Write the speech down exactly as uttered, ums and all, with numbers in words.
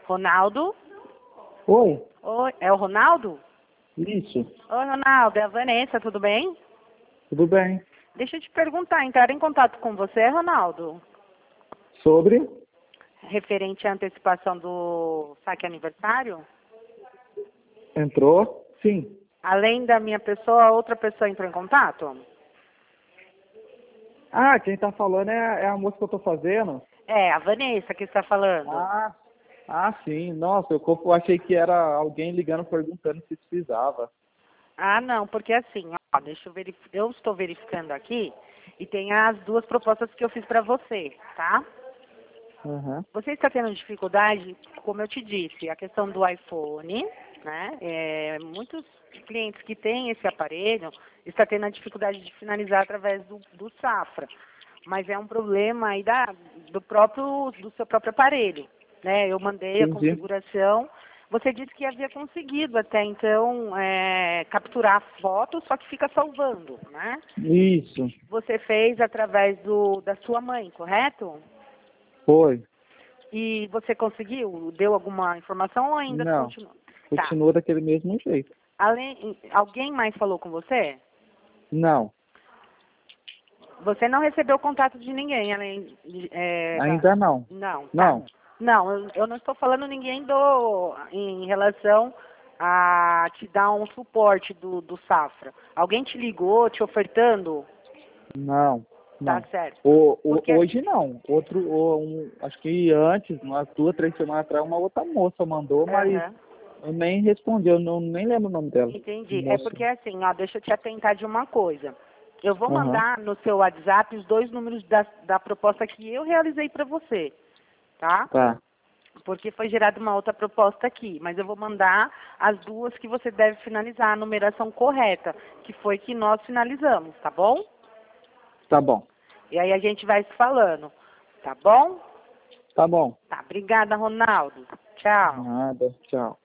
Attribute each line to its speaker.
Speaker 1: Ronaldo?
Speaker 2: Oi,
Speaker 1: Oi, é o Ronaldo?
Speaker 2: isso,
Speaker 1: Oi, Ronaldo, é a Vanessa, tudo bem?
Speaker 2: tudo bem.
Speaker 1: Deixa eu te perguntar, entrar em contato com você, Ronaldo?
Speaker 2: Sobre?
Speaker 1: Referente à antecipação do saque aniversário?
Speaker 2: Entrou? Sim.
Speaker 1: Além da minha pessoa, outra pessoa entrou em contato?
Speaker 2: Ah, quem tá falando é, é a moça que eu tô fazendo?
Speaker 1: É, a Vanessa que está falando.
Speaker 2: Ah, ah, sim. Nossa, eu co- achei que era alguém ligando perguntando se precisava.
Speaker 1: Ah, não, porque assim, ó, deixa eu verificar, eu estou verificando aqui e tem as duas propostas que eu fiz para você, tá?
Speaker 2: Aham.
Speaker 1: Você está tendo dificuldade, como eu te disse, a questão do iPhone, né? É, muitos clientes que têm esse aparelho estão tendo a dificuldade de finalizar através do, do Safra, mas é um problema aí da, do próprio, do seu próprio aparelho, né? Eu mandei a
Speaker 2: Entendi.
Speaker 1: configuração. Você disse que havia conseguido até então é, capturar a foto, só que fica salvando, né?
Speaker 2: Isso,
Speaker 1: Você fez através do, da sua mãe, correto?
Speaker 2: foi.
Speaker 1: E você conseguiu? Deu alguma informação ou ainda
Speaker 2: Não,
Speaker 1: continua? Tá.
Speaker 2: continua daquele mesmo jeito.
Speaker 1: Além, alguém mais falou com você?
Speaker 2: Não,
Speaker 1: Você não recebeu contato de ninguém, além de, é, da...
Speaker 2: ainda não.
Speaker 1: Não, tá.
Speaker 2: Não,
Speaker 1: Não, eu, eu não estou falando ninguém do em relação a te dar um suporte do, do Safra. Alguém te ligou te ofertando?
Speaker 2: não,
Speaker 1: Tá
Speaker 2: não.
Speaker 1: certo.
Speaker 2: O, o-
Speaker 1: Porque
Speaker 2: hoje não. Outro, o- um, acho que antes, umas duas, três semanas atrás, uma outra moça mandou, mas
Speaker 1: aham.
Speaker 2: eu nem respondi, eu não, nem lembro o nome dela.
Speaker 1: Entendi. É
Speaker 2: Moça.
Speaker 1: porque assim, ó, deixa eu te atentar de uma coisa. Eu vou
Speaker 2: Aham.
Speaker 1: mandar no seu WhatsApp os dois números da, da proposta que eu realizei para você, tá?
Speaker 2: Tá,
Speaker 1: Porque foi gerada uma outra proposta aqui, mas eu vou mandar as duas que você deve finalizar, a numeração correta, que foi que nós finalizamos, tá bom?
Speaker 2: tá bom.
Speaker 1: E aí a gente vai se falando, tá bom?
Speaker 2: Tá bom.
Speaker 1: Tá, obrigada, Ronaldo. Tchau.
Speaker 2: Nada, tchau.